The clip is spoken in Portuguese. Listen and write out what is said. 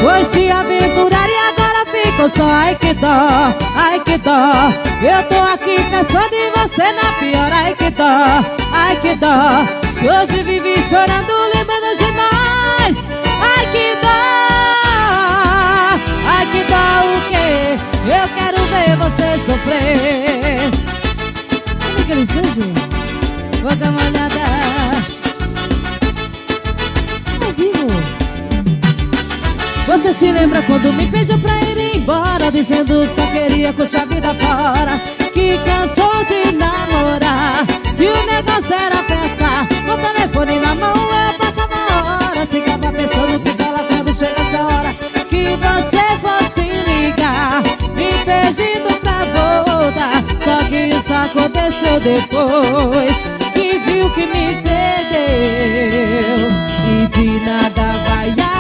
Foi se aventurar e agora ficou só. Ai que dó, ai que dó. Eu tô aqui pensando em você na pior. Ai que dó, ai que dó. Se hoje vivi chorando lembrando de nós. Ai que dó, ai que dó o quê? Eu quero ver você sofrer. Como é que ele surge? Vou dar uma olhada ao vivo. Você se lembra quando me pediu pra ir embora, dizendo que só queria curtir a vida fora, que cansou de namorar, que o negócio era festa. Com o telefone na mão eu passava horas, ficava pensando que falar quando chega essa hora, que você fosse ligar, me pedindo pra voltar. Só que isso aconteceu depois que viu que me perdeu, e de nada vai